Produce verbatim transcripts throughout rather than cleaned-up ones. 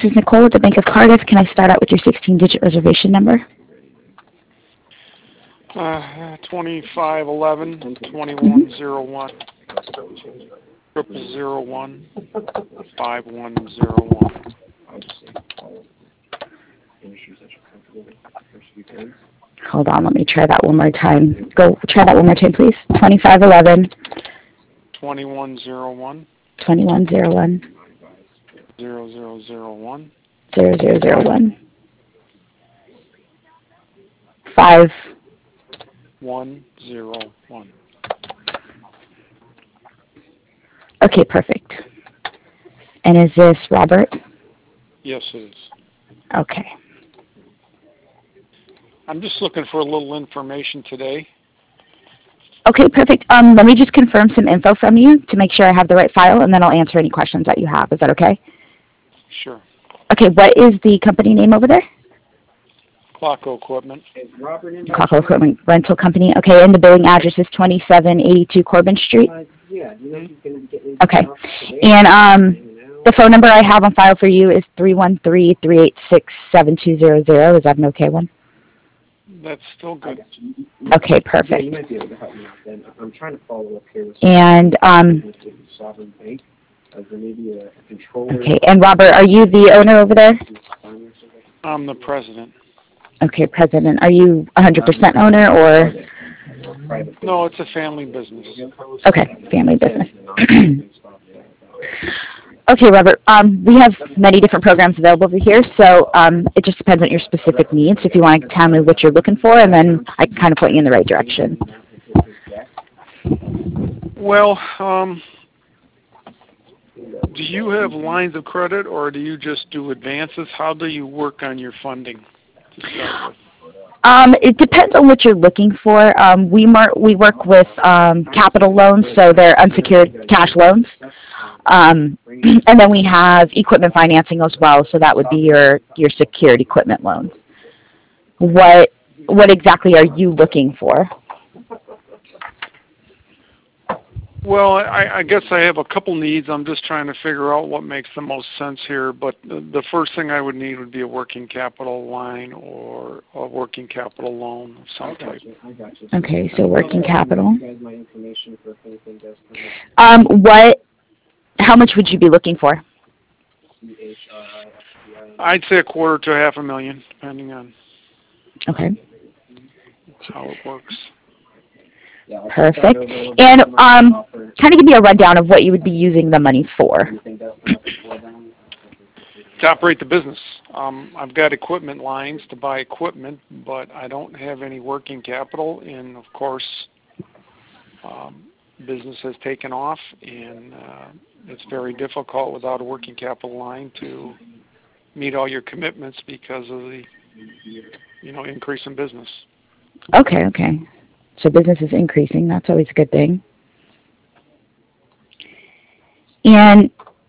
is Nicole with the Bank of Cardiff. Can I start out with your sixteen-digit reservation number? Uh, twenty-five eleven, twenty-one oh one, triple zero one, five one zero one. Hold on, let me try that one more time. Go, try that one more time, please. twenty-five eleven, twenty-one oh one, twenty-one oh one, zero zero zero one, zero zero zero one, five one zero one. Okay, perfect. And is this Robert? Yes, it is. Okay. I'm just looking for a little information today. Okay, perfect. Um, let me just confirm some info from you to make sure I have the right file, and then I'll answer any questions that you have. Is that okay? Sure. Okay, what is the company name over there? Clocko Equipment. Clocko Equipment Rental Company. Okay, and the billing address is twenty-seven eighty-two Corbin Street? Okay. And um, the phone number I have on file for you is three one three, three eight six, seven two zero zero. Is that an okay one? That's still good. Okay, perfect. Yeah, you might be able to help me out then. I'm trying to follow up here with and um Sovereign Bank. Is there maybe a controller? Okay, and Robert, are you the owner over there? I'm the president. Okay, president. Are you one hundred percent owner or? No, it's a family business. Okay, family business. Okay, Robert, um, we have many different programs available over here, so um, it just depends on your specific needs. If you want to tell me what you're looking for, and then I can kind of point you in the right direction. Well, um, do you have lines of credit, or do you just do advances? How do you work on your funding to start with? Um, it depends on what you're looking for. Um, we, mar- we work with um, capital loans, so they're unsecured cash loans. Um, and then we have equipment financing as well, so that would be your, your secured equipment loans. What what exactly are you looking for? Well, I, I guess I have a couple needs. I'm just trying to figure out what makes the most sense here. But the, the first thing I would need would be a working capital line or a working capital loan of some type. Okay, so working capital. Um, what? How much would you be looking for? I'd say a quarter to a half a million, depending on okay. how it works. Perfect. And um, kind of give me a rundown of what you would be using the money for. To operate the business. Um, I've got equipment lines to buy equipment, but I don't have any working capital. And, of course, um, business has taken off, and uh, it's very difficult without a working capital line to meet all your commitments because of the, you know, increase in business. Okay, okay. So business is increasing. That's always a good thing. And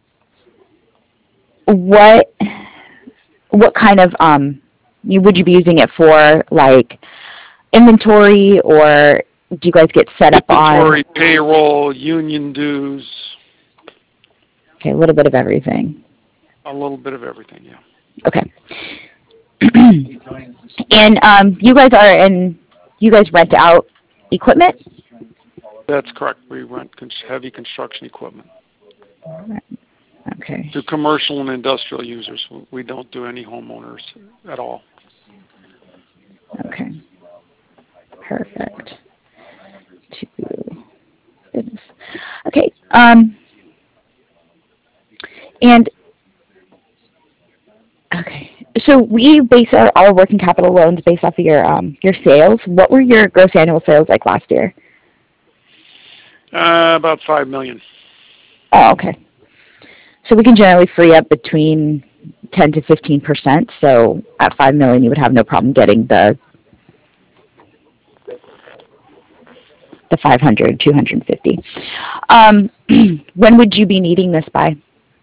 what what kind of um you, would you be using it for, like inventory, or do you guys get set up inventory, on payroll, union dues? Okay, a little bit of everything. A little bit of everything, yeah. Okay. And um, you guys are in. You guys rent out equipment? That's correct. We rent heavy construction equipment. Okay. To commercial and industrial users. We don't do any homeowners at all. Okay. Perfect. To business. Okay. Um. And okay. So we base our, our working capital loans based off of your um your sales. What were your gross annual sales like last year? Uh, about five million. Oh, okay. So we can generally free up between ten to fifteen percent. So at five million, you would have no problem getting the the five hundred, two hundred fifty. Um, when would you be needing this by?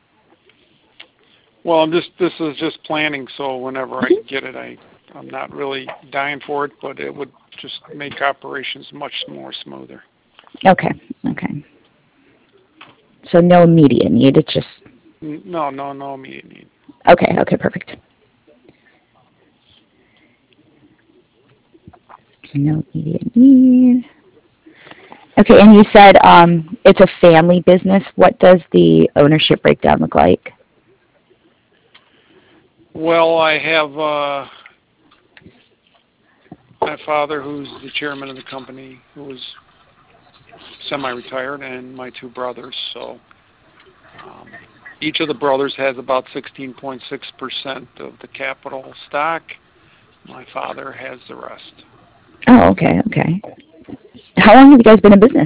Well, this this is just planning. So whenever I get it, I I'm not really dying for it, but it would just make operations much more smoother. Okay. Okay. So no immediate need. It's just No, no, no immediate need. Okay, okay, perfect. No immediate need. Okay, and you said um, it's a family business. What does the ownership breakdown look like? Well, I have uh, my father, who's the chairman of the company, who is semi-retired, and my two brothers. So um, each of the brothers has about sixteen point six percent of the capital stock. My father has the rest. Oh, okay, okay. How long have you guys been in business?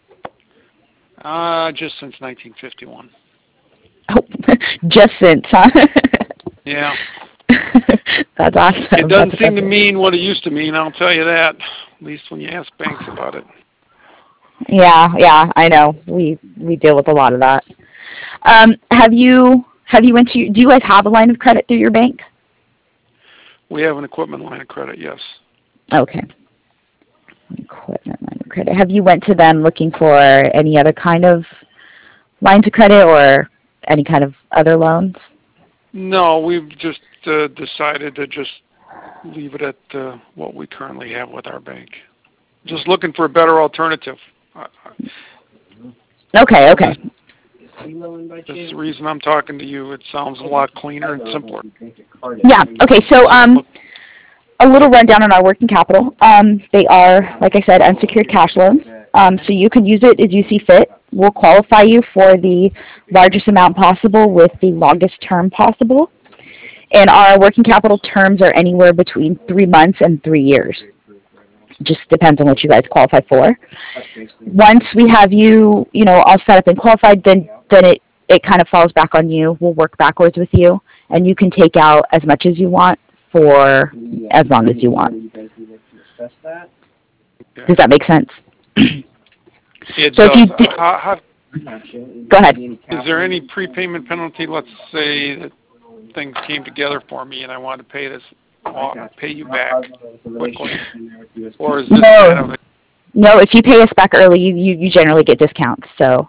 Uh, just since nineteen fifty-one. Oh, just since, huh? Yeah. That's awesome. It doesn't That's seem to awesome. mean what it used to mean, I'll tell you that, at least when you ask banks about it. Yeah, yeah, I know. We we deal with a lot of that. Um, have you have you went to? Do you guys have a line of credit through your bank? We have an equipment line of credit, yes. Okay. Equipment line of credit. Have you went to them looking for any other kind of lines of credit or any kind of other loans? No, we've just uh, decided to just leave it at uh, what we currently have with our bank. Just looking for a better alternative. Uh, Okay, okay. That's the reason I'm talking to you. It sounds a lot cleaner and simpler. Yeah, okay, so um, a little rundown on our working capital. Um, they are, like I said, unsecured cash loans. Um, so you can use it as you see fit. We'll qualify you for the largest amount possible with the longest term possible. And our working capital terms are anywhere between three months and three years. Just depends on what you guys qualify for. Once we have you, you know, all set up and qualified, then then it it kind of falls back on you. We'll work backwards with you, and you can take out as much as you want for as long as you want. Does that make sense? It So if does. you Uh, did, how, how, go ahead. is there any prepayment penalty? Let's say that things came together for me and I wanted to pay this, off, pay you back quickly, or is this No, kind of a no. If you pay us back early, you you, you generally get discounts. So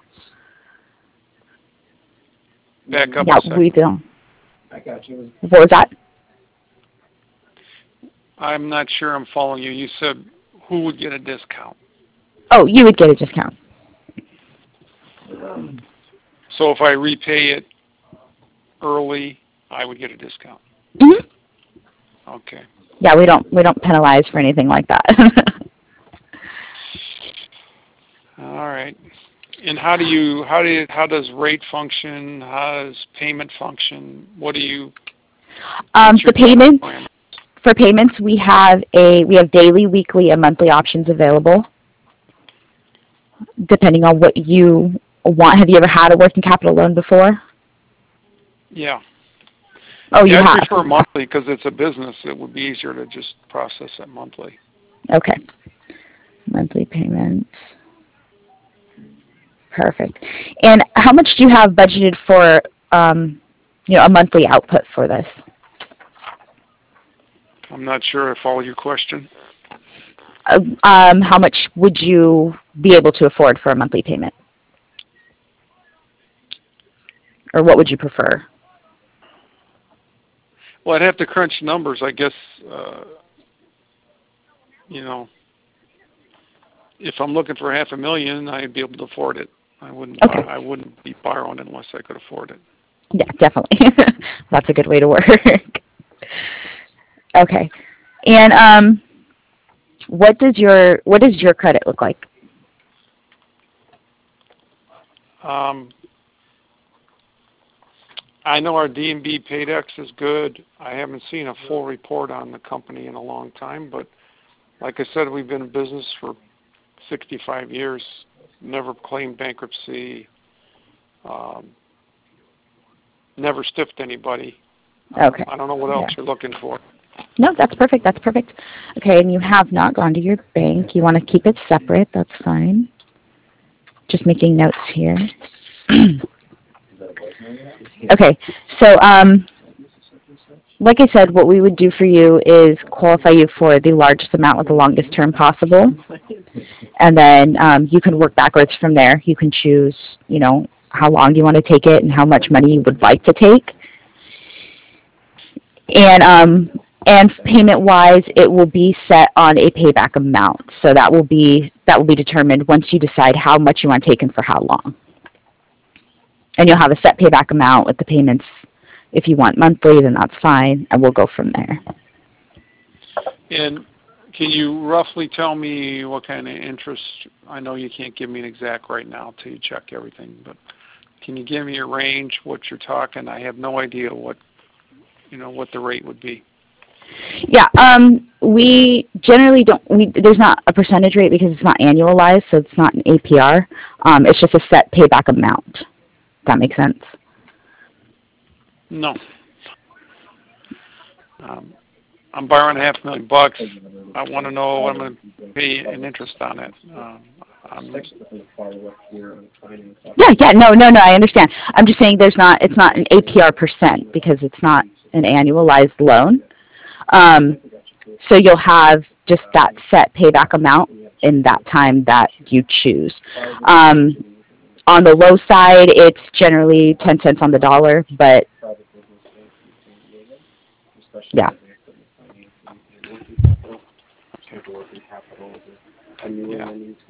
back up yeah, a second? we don't. What was that? I'm not sure I'm following you. You said who would get a discount? Oh, you would get a discount. So if I repay it early, I would get a discount. Mm-hmm. Okay. Yeah, we don't we don't penalize for anything like that. All right. And how do you how do you, how does rate function? How does payment function? What do you? um, your the payments parameters? for payments we have a we have daily, weekly, and monthly options available, depending on what you want. Have you ever had a working capital loan before? Yeah. Oh, you Yeah, I have. prefer monthly because it's a business. It would be easier to just process it monthly. Okay. Monthly payments. Perfect. And how much do you have budgeted for, um, you know, a monthly output for this? I'm not sure I follow your question. Uh, um, how much would you be able to afford for a monthly payment? Or what would you prefer? Well, I'd have to crunch numbers, I guess. Uh, you know, if I'm looking for half a million, I'd be able to afford it. I wouldn't. Okay. I wouldn't be borrowing unless I could afford it. Yeah, definitely. That's a good way to work. Okay. And um, what does your what does your credit look like? Um, I know our D and B Paydex is good. I haven't seen a full report on the company in a long time, but like I said, we've been in business for sixty-five years, never claimed bankruptcy, um, never stiffed anybody. Okay. Um, I don't know what else Yeah. you're looking for. No, that's perfect. That's perfect. Okay, and you have not gone to your bank. You want to keep it separate. That's fine. Just making notes here. Okay, so um, like I said, what we would do for you is qualify you for the largest amount with the longest term possible, and then um, you can work backwards from there. You can choose, you know, how long you want to take it and how much money you would like to take. And um, and payment-wise, it will be set on a payback amount. So that will be that will be determined once you decide how much you want to take and for how long. And you'll have a set payback amount with the payments. If you want monthly, then that's fine, and we'll go from there. And can you roughly tell me what kind of interest? I know you can't give me an exact right now till you check everything, but can you give me a range, what you're talking? I have no idea what, you know, what the rate would be. Yeah, um, we generally don't, we, there's not a percentage rate because it's not annualized, so it's not an A P R. Um, it's just a set payback amount. Does that make sense? No. Um, I'm borrowing half a million bucks. I want to know what I'm going to pay in interest on it. Um, I'm, yeah, yeah, no, no, no, I understand. I'm just saying there's not, it's not an A P R percent because it's not an annualized loan. Um, so you'll have just that set payback amount in that time that you choose. Um, on the low side, it's generally ten cents on the dollar, but yeah. Yeah.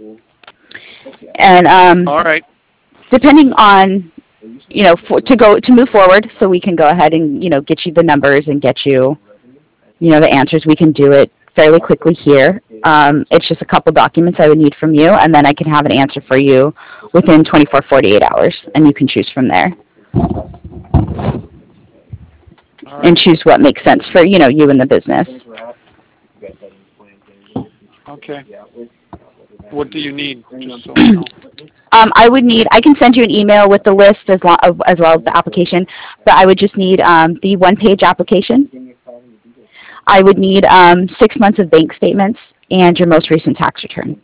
And um, all right. depending on, you know, for, to go to move forward, so we can go ahead and, you know, get you the numbers and get you, you know, the answers. We can do it fairly quickly here. Um, it's just a couple documents I would need from you, and then I can have an answer for you within twenty-four, forty-eight hours, and you can choose from there. All right. And choose what makes sense for, you know, you and the business. Okay. What do you need? Just so I know. Um, I would need, I can send you an email with the list as, lo- as well as the application, but I would just need um, the one-page application. I would need um, six months of bank statements and your most recent tax return.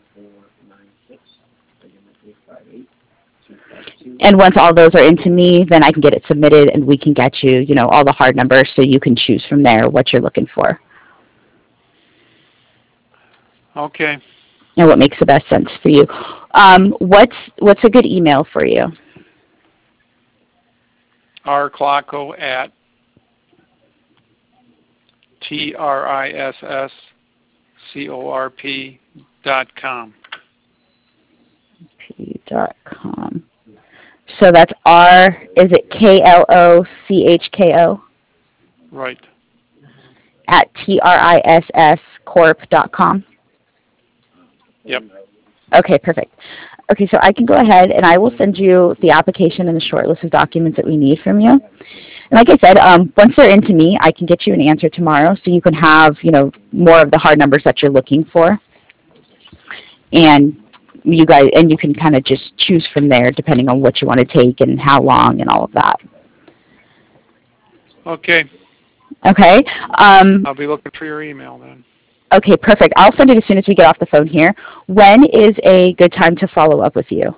And once all those are into me, then I can get it submitted and we can get you, you know, all the hard numbers so you can choose from there what you're looking for. Okay. And what makes the best sense for you. Um, what's what's a good email for you? R Clocko at T R I S S C O R P dot com. P dot com. So that's R, is it K L O C H K O? Right. At T R I S S corp dot com? Yep. Okay, perfect. Okay, so I can go ahead and I will send you the application and the short list of documents that we need from you. And like I said, um, once they're into me, I can get you an answer tomorrow so you can have, you know, more of the hard numbers that you're looking for. And you guys, and you can kind of just choose from there depending on what you want to take and how long and all of that. Okay. Okay. Um, I'll be looking for your email then. Okay, perfect. I'll send it as soon as we get off the phone here. When is a good time to follow up with you?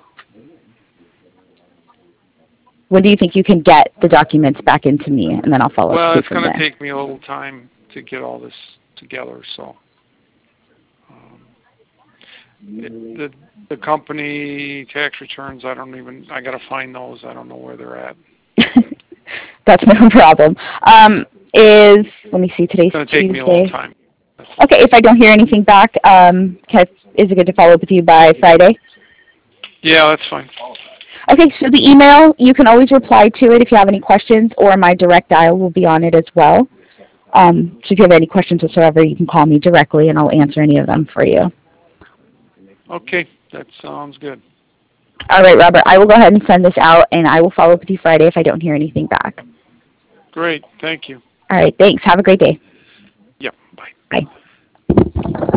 When do you think you can get the documents back into me, and then I'll follow well, up with you it's from going to there? take me a little time to get all this together, so. Um, it, the, the company tax returns, I don't even, I got to find those. I don't know where they're at. That's no problem. Um, is, let me see, today's It's going to Tuesday. take me a long time. Okay, if I don't hear anything back, um, can I, is it good to follow up with you by Friday? Yeah, that's fine. Okay, so the email, you can always reply to it if you have any questions, or my direct dial will be on it as well. Um, so if you have any questions whatsoever, you can call me directly, and I'll answer any of them for you. Okay, that sounds good. All right, Robert, I will go ahead and send this out, and I will follow up with you Friday if I don't hear anything back. Great, thank you. All right, thanks. Have a great day. Yeah, bye. Bye.